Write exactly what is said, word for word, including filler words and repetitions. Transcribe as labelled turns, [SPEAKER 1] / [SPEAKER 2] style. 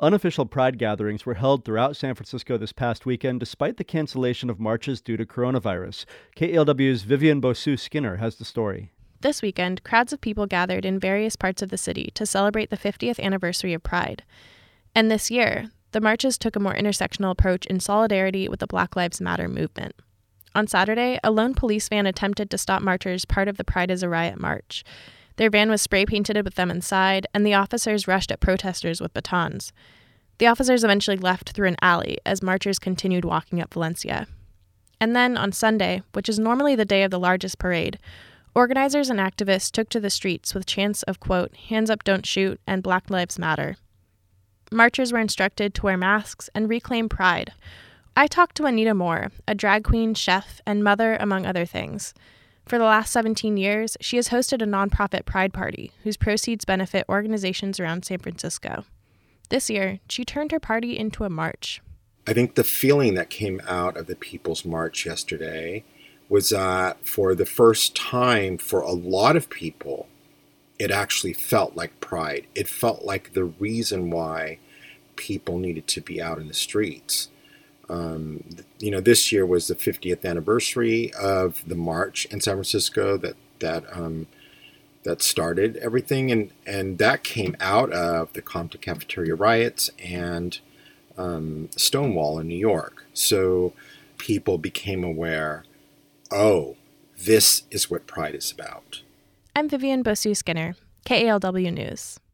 [SPEAKER 1] Unofficial Pride gatherings were held throughout San Francisco this past weekend despite the cancellation of marches due to coronavirus. K E L W's Vivian Bosu-Skinner has the story.
[SPEAKER 2] This weekend, crowds of people gathered in various parts of the city to celebrate the fiftieth anniversary of Pride. And this year, the marches took a more intersectional approach in solidarity with the Black Lives Matter movement. On Saturday, a lone police van attempted to stop marchers part of the Pride is a Riot march. Their van was spray-painted with them inside, and the officers rushed at protesters with batons. The officers eventually left through an alley as marchers continued walking up Valencia. And then, on Sunday, which is normally the day of the largest parade, organizers and activists took to the streets with chants of, quote, "Hands up, don't shoot," and Black Lives Matter. Marchers were instructed to wear masks and reclaim pride. I talked to Anita Moore, a drag queen, chef, and mother, among other things. For the last seventeen years, she has hosted a nonprofit pride party whose proceeds benefit organizations around San Francisco. This year, she turned her party into a march.
[SPEAKER 3] I think the feeling that came out of the People's March yesterday was that uh, for the first time for a lot of people, it actually felt like pride. It felt like the reason why people needed to be out in the streets. Um, you know, this year was the fiftieth anniversary of the march in San Francisco that that um, that started everything, and and that came out of the Compton cafeteria riots and um, Stonewall in New York. So people became aware, oh, this is what Pride is about.
[SPEAKER 2] I'm Vivian Bosu-Skinner, K E L W News.